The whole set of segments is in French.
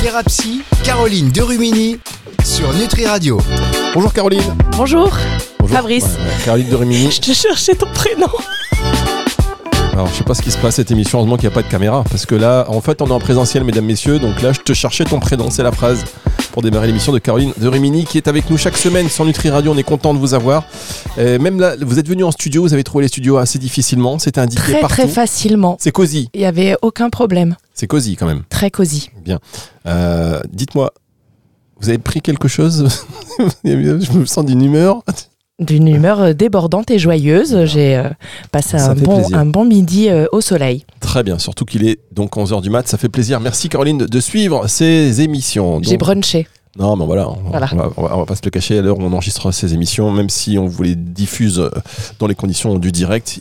Thérapie, Caroline Derumini sur Nutri Radio. Bonjour Caroline. Bonjour. Fabrice. Caroline Derumini. Je te cherchais ton prénom. Alors je sais pas ce qui se passe cette émission, heureusement qu'il n'y a pas de caméra. Parce que là, en fait, on est en présentiel, mesdames, messieurs. Donc là, je te cherchais ton prénom, c'est la phrase pour démarrer l'émission de Caroline Derumini qui est avec nous chaque semaine sur Nutri Radio. On est content de vous avoir. Même là, vous êtes venu en studio, vous avez trouvé les studios assez difficilement. C'était indiqué partout. Très facilement. C'est cosy. Il n'y avait aucun problème. C'est cosy quand même. Très cosy. Bien. Dites-moi, vous avez pris quelque chose? Je me sens d'une humeur. D'une humeur débordante et joyeuse. J'ai passé un bon midi au soleil. Très bien, surtout qu'il est donc 11h du mat, ça fait plaisir. Merci Caroline de suivre ces émissions. J'ai brunché. Non, mais voilà, on va pas se le cacher à l'heure où on enregistre ces émissions, même si on vous les diffuse dans les conditions du direct,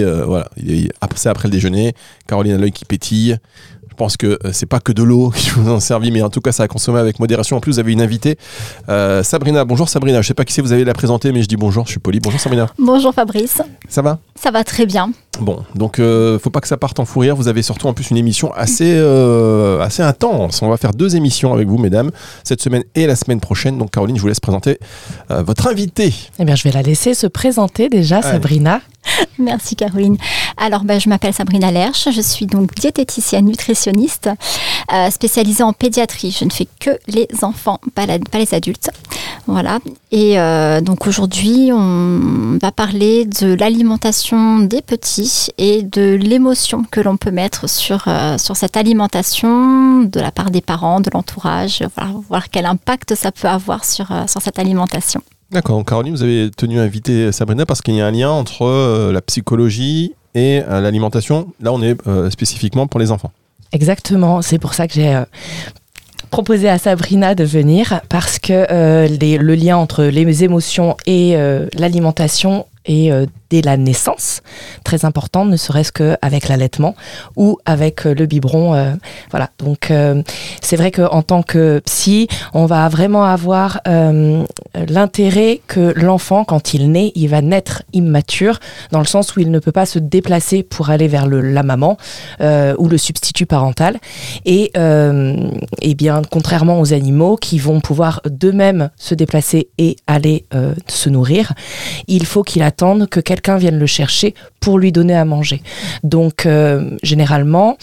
c'est après le déjeuner. Caroline a l'œil qui pétille. Je pense que c'est pas que de l'eau qui vous en servi, mais en tout cas ça a consommé avec modération. En plus, vous avez une invitée, Sabrina. Bonjour Sabrina, je sais pas qui c'est, vous allez la présenter, mais je dis bonjour, je suis poli. Bonjour Sabrina. Bonjour Fabrice. Ça va ? Ça va très bien. Bon, donc faut pas que ça parte en fou rire. Vous avez surtout en plus une émission assez intense. On va faire 2 émissions avec vous, mesdames, cette semaine et la semaine prochaine. Donc Caroline, je vous laisse présenter votre invitée. Eh bien, je vais la laisser se présenter déjà, Sabrina. Merci Caroline. Alors, je m'appelle Sabrina Lerche. Je suis donc diététicienne nutritionniste spécialisée en pédiatrie. Je ne fais que les enfants, pas les adultes. Voilà. Et donc aujourd'hui, on va parler de l'alimentation des petits et de l'émotion que l'on peut mettre sur cette alimentation de la part des parents, de l'entourage. Voilà, voir quel impact ça peut avoir sur cette alimentation. D'accord, donc Caroline, vous avez tenu à inviter Sabrina parce qu'il y a un lien entre la psychologie et l'alimentation. Là, on est spécifiquement pour les enfants. Exactement, c'est pour ça que j'ai proposé à Sabrina de venir, parce que le lien entre les émotions et l'alimentation est dès la naissance très important, ne serait-ce qu'avec l'allaitement ou avec le biberon. Voilà. Donc c'est vrai qu'en tant que psy, on va vraiment avoir l'intérêt que l'enfant, quand il naît, il va naître immature, dans le sens où il ne peut pas se déplacer pour aller vers la maman ou le substitut parental. Et bien, contrairement aux animaux qui vont pouvoir d'eux-mêmes se déplacer et aller se nourrir, il faut qu'il attende que quelqu'un vienne le chercher pour lui donner à manger. Donc, généralement,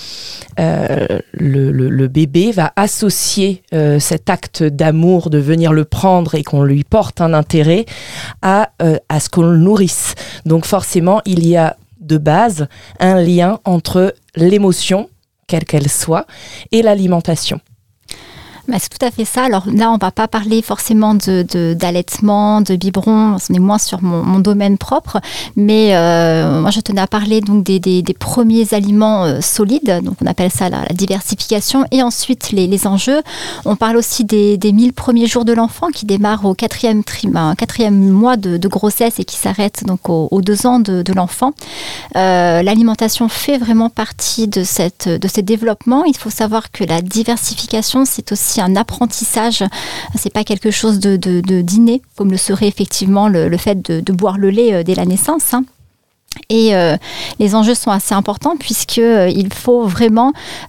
le bébé va associer cet acte d'amour, de venir le prendre et qu'on lui porte un intérêt à ce qu'on le nourrisse. Donc, forcément, il y a de base un lien entre l'émotion, quelle qu'elle soit, et l'alimentation. C'est tout à fait ça. Alors là, on ne va pas parler forcément d'allaitement, de biberon. On est moins sur mon domaine propre. Mais moi, je tenais à parler donc des premiers aliments solides. Donc, on appelle ça la diversification. Et ensuite, les enjeux. On parle aussi des 1000 premiers jours de l'enfant qui démarrent au 4e mois de grossesse et qui s'arrêtent donc aux 2 ans de l'enfant. L'alimentation fait vraiment partie de ces développements. Il faut savoir que la diversification, c'est aussi un apprentissage, c'est pas quelque chose d'inné, comme le serait effectivement le fait de boire le lait dès la naissance. Et les enjeux sont assez importants puisqu'il faut vraiment...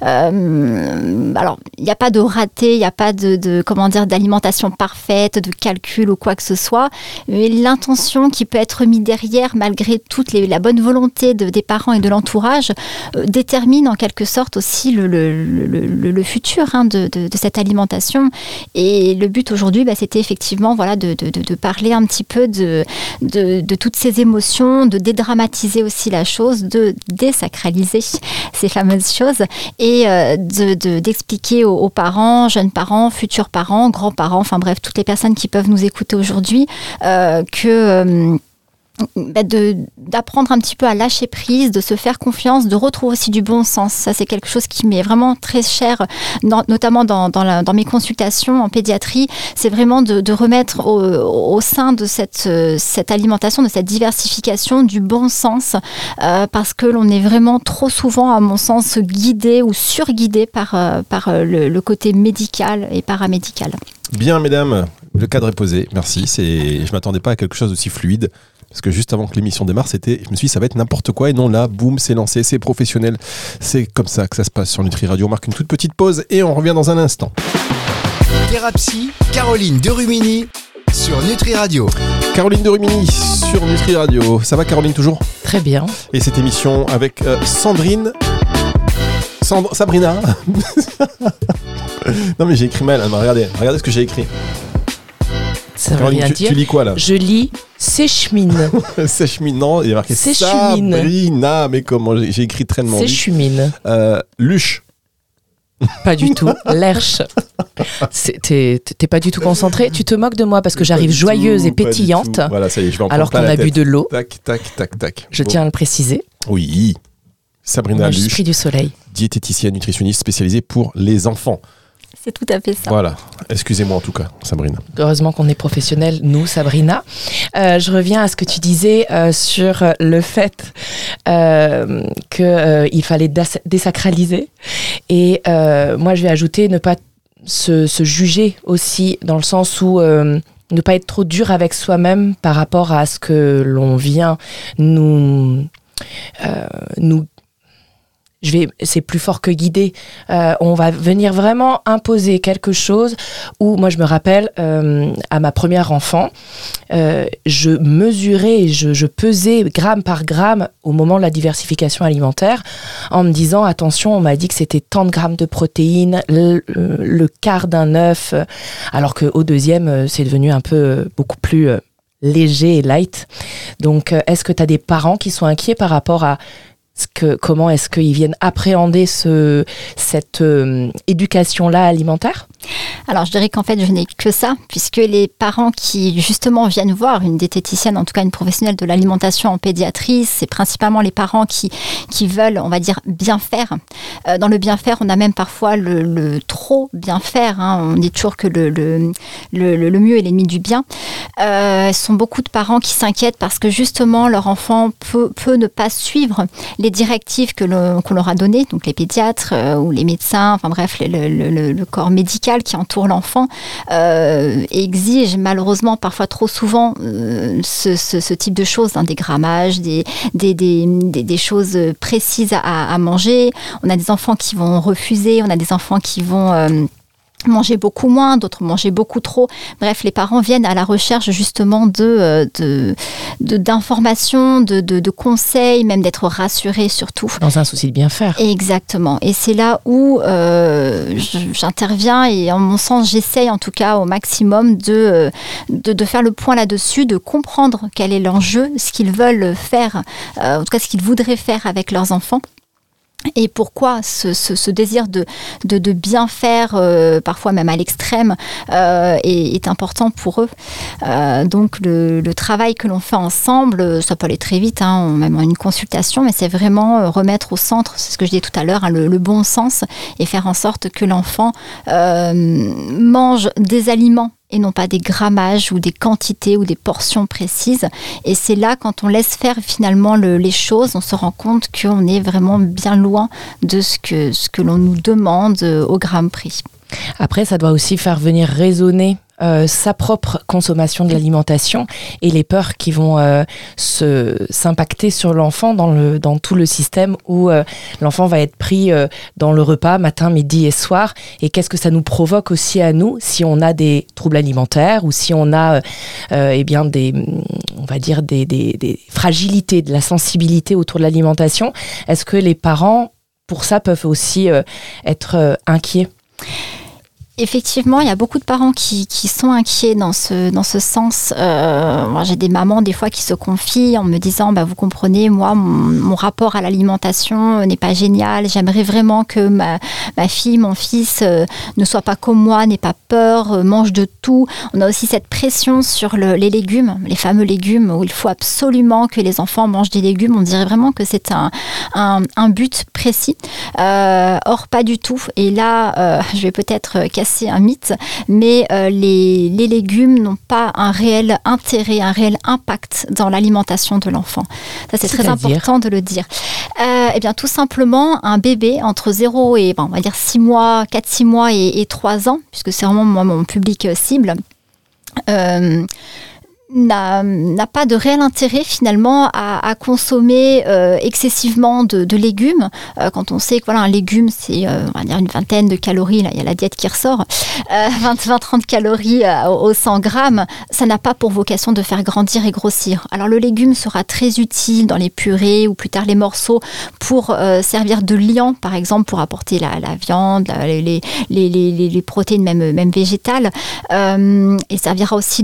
alors, il n'y a pas de raté, il n'y a pas d'alimentation parfaite, de calcul ou quoi que ce soit. Mais l'intention qui peut être mise derrière, malgré toute la bonne volonté des parents et de l'entourage, détermine en quelque sorte aussi le futur de cette alimentation. Et le but aujourd'hui, c'était effectivement de parler un petit peu de toutes ces émotions, de dédramatiser aussi la chose, de désacraliser ces fameuses choses et d'expliquer aux parents, jeunes parents, futurs parents, grands-parents, enfin bref, toutes les personnes qui peuvent nous écouter aujourd'hui, que... d'apprendre un petit peu à lâcher prise, de se faire confiance, de retrouver aussi du bon sens. Ça, c'est quelque chose qui m'est vraiment très cher, notamment dans mes consultations en pédiatrie. C'est vraiment de remettre au sein de cette alimentation, de cette diversification, du bon sens, parce que l'on est vraiment trop souvent, à mon sens, guidé ou surguidé par le côté médical et paramédical. Bien, mesdames, le cadre est posé. Merci. Je ne m'attendais pas à quelque chose d'aussi fluide. Parce que juste avant que l'émission démarre, je me suis dit, ça va être n'importe quoi. Et non, là, boum, c'est lancé, c'est professionnel. C'est comme ça que ça se passe sur Nutri Radio. On marque une toute petite pause et on revient dans un instant. Thérapie, Caroline Derumini sur Nutri Radio. Caroline Derumini sur Nutri Radio. Ça va, Caroline, toujours ? Très bien. Et cette émission avec Sabrina. Non, mais j'ai écrit mal. Regardez ce que j'ai écrit. Ça veut Caroline, rien dire. Tu lis quoi, là ? Je lis Séchemine. Séchemine, non, il y a marqué Sabrina. Mais comment ? J'ai écrit traînement. Séchemine. Luche. Pas du tout. Lerche. T'es pas du tout concentré. Tu te moques de moi parce que j'arrive joyeuse et pétillante. Voilà, ça y est, je vais en alors qu'on a bu de l'eau. Tac. Je tiens à le préciser. Oui. Sabrina Luche. L'esprit du soleil. Diététicienne nutritionniste spécialisée pour les enfants. C'est tout à fait ça. Voilà. Excusez-moi en tout cas, Sabrina. Heureusement qu'on est professionnels, nous, Sabrina. Je reviens à ce que tu disais sur le fait qu'il fallait désacraliser. Et moi, je vais ajouter ne pas se juger aussi, dans le sens où ne pas être trop dur avec soi-même par rapport à ce que l'on vient nous c'est plus fort que guider. On va venir vraiment imposer quelque chose où, moi je me rappelle, à ma première enfant, je mesurais et je pesais gramme par gramme au moment de la diversification alimentaire en me disant, attention, on m'a dit que c'était tant de grammes de protéines, le quart d'un œuf, alors qu'au deuxième, c'est devenu un peu beaucoup plus léger et light. Donc, est-ce que tu as des parents qui sont inquiets par rapport à comment est-ce qu'ils viennent appréhender cette éducation-là alimentaire ? Alors, je dirais qu'en fait, je n'ai que ça, puisque les parents qui, justement, viennent voir une diététicienne, en tout cas une professionnelle de l'alimentation en pédiatrie, c'est principalement les parents qui veulent, on va dire, bien faire. Dans le bien faire, on a même parfois le trop bien faire. Hein. On dit toujours que le mieux est l'ennemi du bien. Ce sont beaucoup de parents qui s'inquiètent parce que, justement, leur enfant peut ne pas suivre les directives qu'on leur a données, donc les pédiatres ou les médecins, enfin bref, le corps médical qui entoure l'enfant exige malheureusement parfois trop souvent ce type de choses, hein, des grammages, des choses précises à manger. On a des enfants qui vont refuser, on a des enfants qui vont manger beaucoup moins, d'autres manger beaucoup trop. Bref, les parents viennent à la recherche justement d'informations, de conseils, même d'être rassurés surtout. Dans un souci de bien faire. Exactement. Et c'est là où j'interviens et en mon sens, j'essaye en tout cas au maximum de faire le point là-dessus, de comprendre quel est l'enjeu, ce qu'ils veulent faire, en tout cas ce qu'ils voudraient faire avec leurs enfants. Et pourquoi ce désir de bien faire, parfois même à l'extrême, est important pour eux. Donc le travail que l'on fait ensemble, ça peut aller très vite, hein, même en une consultation, mais c'est vraiment remettre au centre, c'est ce que je disais tout à l'heure, hein, le bon sens, et faire en sorte que l'enfant mange des aliments et non pas des grammages ou des quantités ou des portions précises. Et c'est là, quand on laisse faire finalement les choses, on se rend compte qu'on est vraiment bien loin de ce que l'on nous demande au gramme prix. Après, ça doit aussi faire venir résonner sa propre consommation de l'alimentation et les peurs qui vont s'impacter sur l'enfant dans tout le système où l'enfant va être pris dans le repas matin, midi et soir. Et qu'est-ce que ça nous provoque aussi à nous si on a des troubles alimentaires ou si on a des fragilités, de la sensibilité autour de l'alimentation. Est-ce que les parents, pour ça, peuvent aussi être inquiets ? Effectivement, il y a beaucoup de parents qui sont inquiets dans ce sens. Moi, j'ai des mamans des fois qui se confient en me disant vous comprenez, moi mon rapport à l'alimentation n'est pas génial, j'aimerais vraiment que ma fille, mon fils ne soit pas comme moi, n'ait pas peur, mange de tout. On a aussi cette pression sur les légumes, les fameux légumes où il faut absolument que les enfants mangent des légumes. On dirait vraiment que c'est un but précis. Or, pas du tout. Et là, je vais peut-être casser un mythe, mais les légumes n'ont pas un réel intérêt, un réel impact dans l'alimentation de l'enfant. Ça, c'est très important de le dire. Eh bien, tout simplement, un bébé entre 0 et, on va dire 6 mois, 4-6 mois et 3 ans, puisque c'est vraiment mon public cible, n'a pas de réel intérêt finalement à consommer excessivement de légumes. Quand on sait que un légume, c'est on va dire une vingtaine de calories, là il y a la diète qui ressort, 20-30 calories au 100 grammes, ça n'a pas pour vocation de faire grandir et grossir. Alors le légume sera très utile dans les purées ou plus tard les morceaux pour servir de liant, par exemple, pour apporter la viande, les protéines même végétales, et servira aussi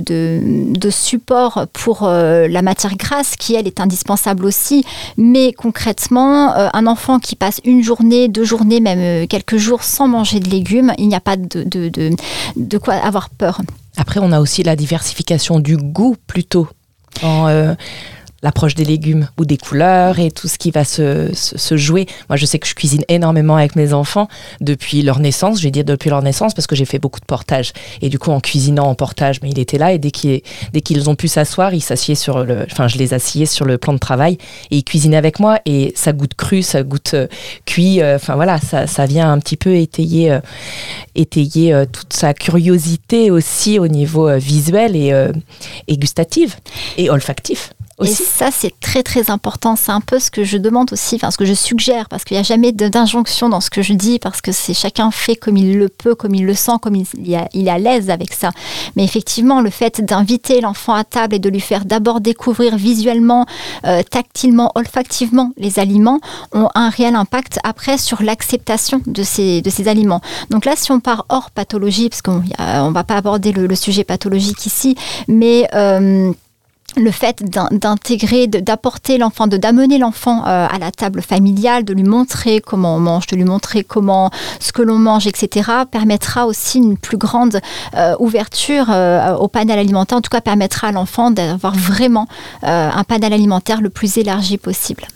de support pour la matière grasse qui, elle, est indispensable aussi. Mais concrètement, un enfant qui passe une journée, 2 journées, même quelques jours sans manger de légumes, il n'y a pas de quoi avoir peur. Après, on a aussi la diversification du goût plutôt dans l'approche des légumes ou des couleurs et tout ce qui va se jouer. Moi, je sais que je cuisine énormément avec mes enfants depuis leur naissance. Je vais dire depuis leur naissance parce que j'ai fait beaucoup de portage. Et du coup, en cuisinant en portage, mais il était là et dès qu'ils ont pu s'asseoir, je les asseyais sur le plan de travail et ils cuisinaient avec moi et ça goûte cru, ça goûte cuit. Ça vient un petit peu étayer toute sa curiosité aussi au niveau visuel et gustatif et olfactif. Aussi. Et ça, c'est très très important. C'est un peu ce que je demande aussi, ce que je suggère, parce qu'il n'y a jamais d'injonction dans ce que je dis, parce que c'est chacun fait comme il le peut, comme il le sent, comme il est à l'aise avec ça. Mais effectivement, le fait d'inviter l'enfant à table et de lui faire d'abord découvrir visuellement, tactilement, olfactivement les aliments ont un réel impact après sur l'acceptation de ces aliments. Donc là, si on part hors pathologie, parce qu'on ne va pas aborder le sujet pathologique ici, mais le fait d'intégrer, d'apporter l'enfant, d'amener l'enfant à la table familiale, de lui montrer comment on mange, de lui montrer ce que l'on mange, etc., permettra aussi une plus grande ouverture au panel alimentaire. En tout cas, permettra à l'enfant d'avoir vraiment un panel alimentaire le plus élargi possible.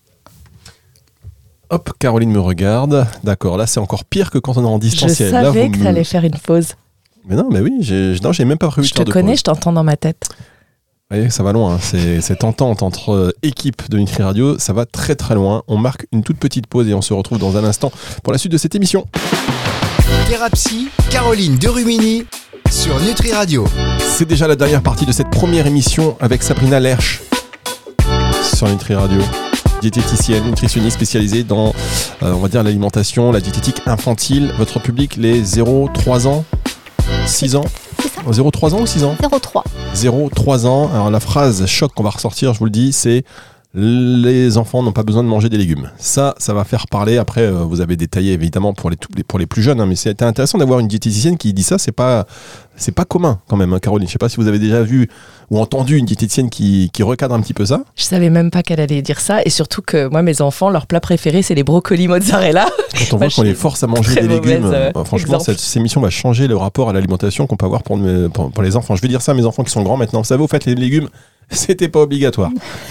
Hop, Caroline me regarde. D'accord, là c'est encore pire que quand on est en distanciel. Je savais que tu allais faire une pause. Mais non, mais oui, j'ai même pas prévu de pause. Je te connais, je t'entends dans ma tête. Oui, ça va loin, cette entente entre équipe de Nutri Radio, ça va très très loin. On marque une toute petite pause et on se retrouve dans un instant pour la suite de cette émission. Thérapie, Caroline Derumini sur Nutri Radio. C'est déjà la dernière partie de cette première émission avec Sabrina Lerche sur Nutri Radio. Diététicienne, nutritionniste spécialisée dans, on va dire, l'alimentation, la diététique infantile. Votre public, les 0-3 ans, 6 ans. 0-3 ans ou 6 ans ? 0-3. 0-3 ans. Alors la phrase choc qu'on va ressortir, je vous le dis, c'est les enfants n'ont pas besoin de manger des légumes. Ça va faire parler. Après, vous avez détaillé évidemment pour les plus jeunes, mais c'est intéressant d'avoir une diététicienne qui dit ça. C'est pas commun quand même, hein, Caroline. Je sais pas si vous avez déjà vu ou entendu une diététicienne qui recadre un petit peu ça. Je savais même pas qu'elle allait dire ça, et surtout que moi, mes enfants, leur plat préféré, c'est les brocolis mozzarella. Quand on voit qu'on les force à manger des légumes, franchement, cette émission va changer le rapport à l'alimentation qu'on peut avoir pour les enfants. Je vais dire ça à mes enfants qui sont grands maintenant. Vous savez, au fait, les légumes, c'était pas obligatoire.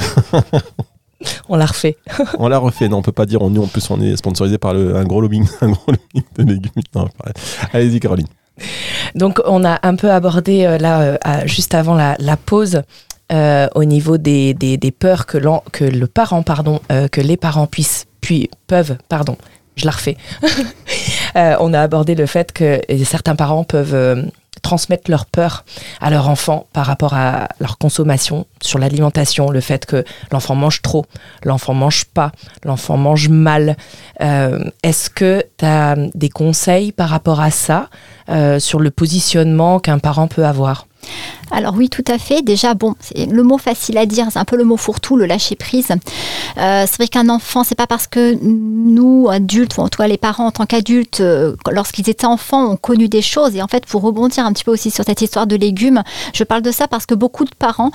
On l'a refait. On l'a refait. Non, on peut pas dire. Nous, en plus, on est sponsorisé par un gros lobbying de légumes. Non, allez-y, Caroline. Donc, on a un peu abordé juste avant la pause, au niveau des peurs que les parents peuvent. Je la refais. On a abordé le fait que certains parents peuvent transmettre leur peur à leur enfant par rapport à leur consommation sur l'alimentation, le fait que l'enfant mange trop, l'enfant mange pas, l'enfant mange mal. Est-ce que tu as des conseils par rapport à ça, sur le positionnement qu'un parent peut avoir ? Alors oui, tout à fait. Déjà, c'est le mot facile à dire, c'est un peu le mot fourre-tout, le lâcher-prise. C'est vrai qu'un enfant, c'est pas parce que nous, adultes, ou en tout cas les parents en tant qu'adultes, lorsqu'ils étaient enfants, ont connu des choses. Et en fait, pour rebondir un petit peu aussi sur cette histoire de légumes, je parle de ça parce que beaucoup de parents,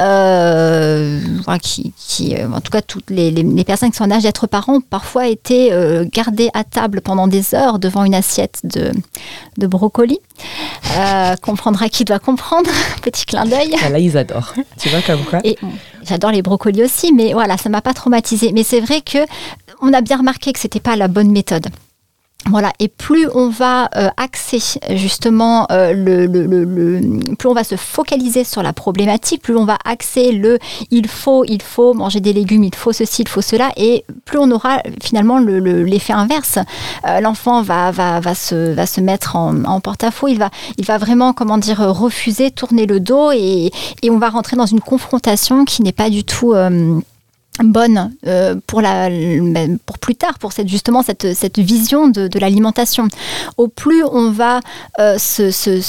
en tout cas toutes les personnes qui sont en âge d'être parents, ont parfois été gardées à table pendant des heures devant une assiette de brocolis. Comprendra qui doit comprendre. Petit clin d'œil. Là, ils adorent. Tu vois comme quoi. Et j'adore les brocolis aussi, mais voilà, ça m'a pas traumatisée. Mais c'est vrai que on a bien remarqué que c'était pas la bonne méthode. Voilà, et plus on va axer justement plus on va se focaliser sur la problématique, plus on va axer il faut manger des légumes, il faut ceci, il faut cela, et plus on aura finalement l'effet inverse. L'enfant va se mettre en porte-à-faux, il va vraiment refuser, tourner le dos, et on va rentrer dans une confrontation qui n'est pas du tout bonne pour plus tard, pour cette vision de l'alimentation. Au plus on va se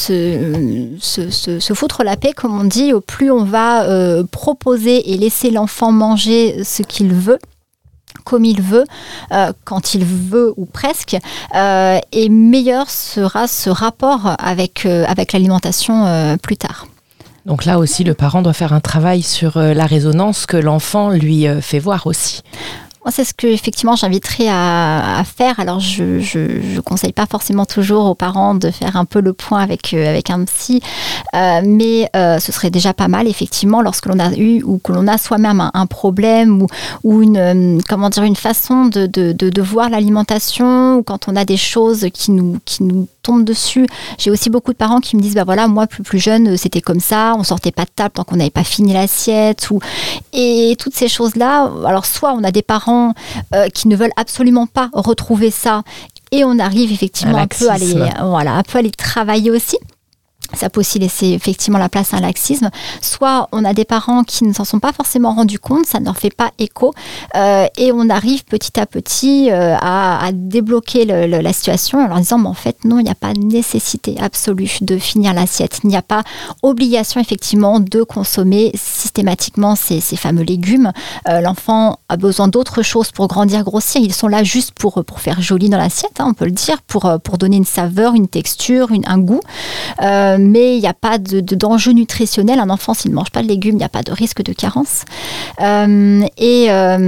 foutre la paix, comme on dit, au plus on va proposer et laisser l'enfant manger ce qu'il veut, comme il veut, quand il veut ou presque, et meilleur sera ce rapport avec l'alimentation plus tard. Donc là aussi, le parent doit faire un travail sur la résonance que l'enfant lui fait voir aussi. Moi, c'est ce que effectivement j'inviterais à faire. Alors, je conseille pas forcément toujours aux parents de faire un peu le point avec un psy, mais ce serait déjà pas mal effectivement lorsque l'on a eu ou que l'on a soi-même un problème ou une façon de voir l'alimentation, ou quand on a des choses qui nous tombent dessus. J'ai aussi beaucoup de parents qui me disent moi plus jeune c'était comme ça, on sortait pas de table tant qu'on n'avait pas fini l'assiette, et toutes ces choses-là. Alors soit on a des parents qui ne veulent absolument pas retrouver ça, et on arrive effectivement un peu à les travailler aussi. Ça peut aussi laisser effectivement la place à un laxisme. Soit on a des parents qui ne s'en sont pas forcément rendus compte, ça ne leur fait pas écho, et on arrive petit à petit à débloquer la situation en leur disant mais en fait non, il n'y a pas nécessité absolue de finir l'assiette, il n'y a pas obligation effectivement de consommer systématiquement ces fameux légumes. L'enfant a besoin d'autre chose pour grandir, grossir, ils sont là juste pour faire joli dans l'assiette, on peut le dire, pour donner une saveur, une texture, un goût. Mais il n'y a pas d'enjeu nutritionnel. Un enfant, s'il ne mange pas de légumes, il n'y a pas de risque de carence. Et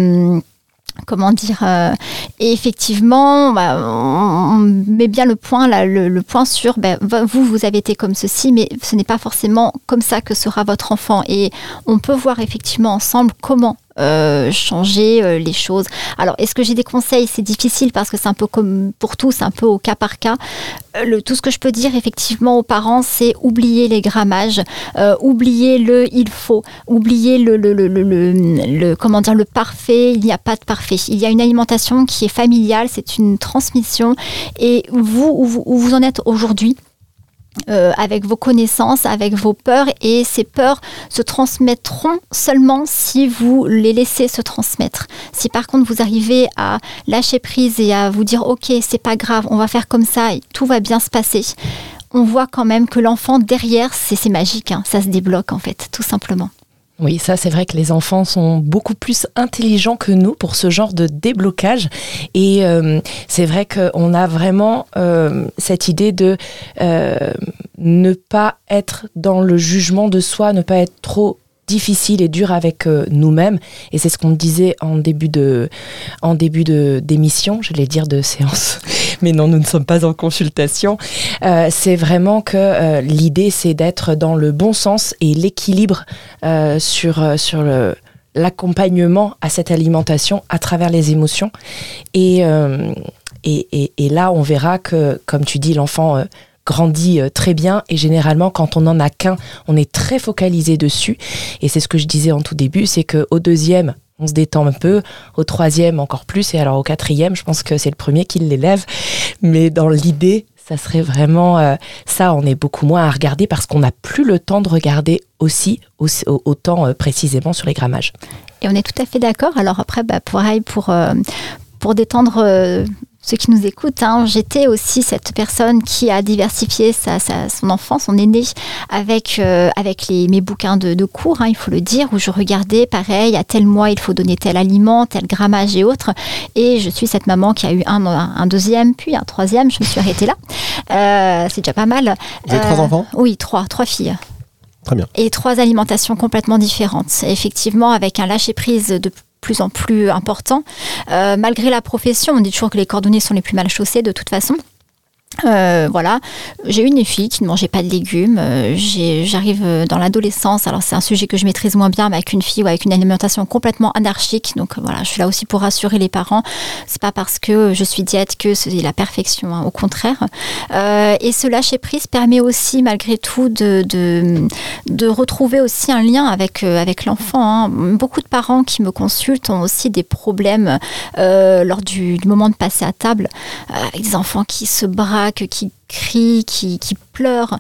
effectivement, on met bien le point sur vous avez été comme ceci, mais ce n'est pas forcément comme ça que sera votre enfant. Et on peut voir effectivement ensemble comment changer les choses. Alors, est-ce que j'ai des conseils ? C'est difficile parce que c'est un peu comme pour tout, c'est un peu au cas par cas. Tout ce que je peux dire effectivement aux parents, c'est oublier les grammages, oublier il faut, oublier le parfait. Il n'y a pas de parfait. Il y a une alimentation qui est familiale, c'est une transmission. Et où vous en êtes aujourd'hui, avec vos connaissances, avec vos peurs, et ces peurs se transmettront seulement si vous les laissez se transmettre. Si par contre vous arrivez à lâcher prise et à vous dire ok, c'est pas grave, on va faire comme ça et tout va bien se passer, on voit quand même que l'enfant derrière, c'est magique, ça se débloque en fait, tout simplement. Oui, ça c'est vrai que les enfants sont beaucoup plus intelligents que nous pour ce genre de déblocage, et c'est vrai qu'on a vraiment cette idée de ne pas être dans le jugement de soi, ne pas être trop difficile et dur avec nous-mêmes, et c'est ce qu'on disait en début d'émission, je vais dire de séance, mais non, nous ne sommes pas en consultation. C'est vraiment que l'idée, c'est d'être dans le bon sens et l'équilibre sur l'accompagnement à cette alimentation à travers les émotions. Et là, on verra que, comme tu dis, l'enfant grandit très bien, et généralement quand on n'en a qu'un, on est très focalisé dessus, et c'est ce que je disais en tout début, c'est qu'au deuxième, on se détend un peu, au troisième encore plus, et alors au quatrième, je pense que c'est le premier qui l'élève, mais dans l'idée, ça serait vraiment ça, on est beaucoup moins à regarder parce qu'on n'a plus le temps de regarder aussi autant précisément sur les grammages. Et on est tout à fait d'accord. Alors après, pareil, pour détendre ceux qui nous écoutent, j'étais aussi cette personne qui a diversifié son enfant, son aîné, avec mes bouquins de cours, il faut le dire, où je regardais, pareil, à tel mois, il faut donner tel aliment, tel grammage et autres. Et je suis cette maman qui a eu un deuxième, puis un troisième, je me suis arrêtée là. C'est déjà pas mal. Vous avez 3 enfants ? Oui, 3 filles. Très bien. Et 3 alimentations complètement différentes. Effectivement, avec un lâcher-prise de plus en plus important. Malgré la profession, on dit toujours que les cordonniers sont les plus mal chaussés de toute façon. Voilà, j'ai une fille qui ne mangeait pas de légumes. J'arrive dans l'adolescence. Alors c'est un sujet que je maîtrise moins bien, mais avec une fille ou avec une alimentation complètement anarchique. Donc voilà, je suis là aussi pour rassurer les parents. C'est pas parce que je suis diète que c'est la perfection, hein, au contraire. Et ce lâcher prise permet aussi, malgré tout, de retrouver aussi un lien avec l'enfant. Hein. Beaucoup de parents qui me consultent ont aussi des problèmes lors du moment de passer à table, avec des enfants qui se braquent, qui crient, qui pleurent.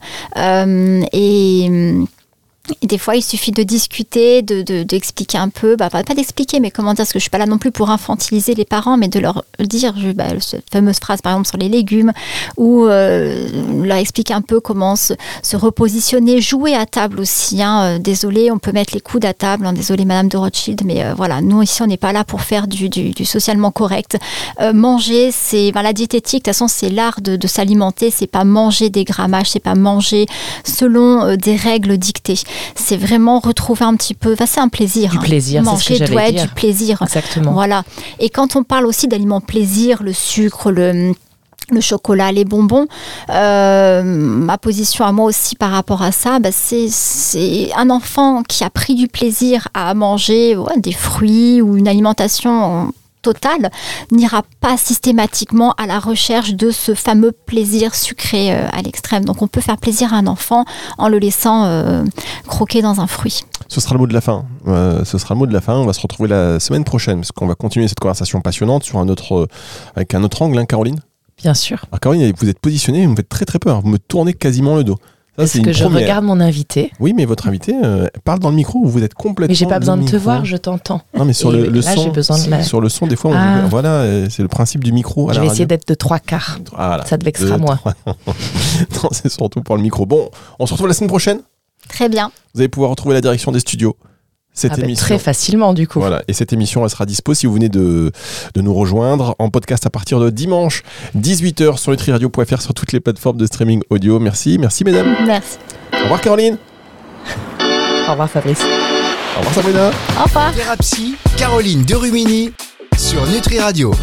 Et des fois, il suffit de discuter, d'expliquer un peu, pas d'expliquer, mais comment dire, parce que je suis pas là non plus pour infantiliser les parents, mais de leur dire cette fameuse phrase, par exemple, sur les légumes, ou leur expliquer un peu comment se repositionner, jouer à table aussi. Hein. Désolé, on peut mettre les coudes à table, hein, désolé Madame de Rothschild, mais voilà, nous ici, on n'est pas là pour faire du socialement correct. Manger, c'est la diététique, de toute façon, c'est l'art de s'alimenter, c'est pas manger des grammages, c'est pas manger selon des règles dictées. C'est vraiment retrouver un petit peu, c'est un plaisir. Du plaisir, manger, c'est ce que j'allais dire. Du plaisir. Exactement. Voilà. Et quand on parle aussi d'aliments plaisir, le sucre, le chocolat, les bonbons, ma position à moi aussi par rapport à ça, c'est un enfant qui a pris du plaisir à manger des fruits ou une alimentation totale n'ira pas systématiquement à la recherche de ce fameux plaisir sucré à l'extrême. Donc on peut faire plaisir à un enfant en le laissant croquer dans un fruit. Ce sera le mot de la fin. On va se retrouver la semaine prochaine parce qu'on va continuer cette conversation passionnante sur avec un autre angle, hein, Caroline. Bien sûr. Alors Caroline, vous êtes positionnée, vous me faites très très peur. Vous me tournez quasiment le dos. Est-ce que je regarde mon invité? Oui, mais votre invité parle dans le micro où vous êtes complètement. Mais j'ai pas besoin de te voir, je t'entends. Non, mais sur le là, son, j'ai besoin de sur le son, des fois, c'est le principe du micro. Je vais essayer d'être de 3/4. Voilà. Ça te vexera moi. Non, c'est surtout pour le micro. Bon, on se retrouve la semaine prochaine. Très bien. Vous allez pouvoir retrouver la direction des studios. Cette émission. Très facilement du coup. Voilà, et cette émission elle sera dispo si vous venez de nous rejoindre en podcast à partir de dimanche 18h sur nutriradio.fr, sur toutes les plateformes de streaming audio. Merci mesdames. Merci. Au revoir Caroline. Au revoir Fabrice. Au revoir Sabrina. Au revoir. Thérapie, Caroline Derumini sur Nutri Radio.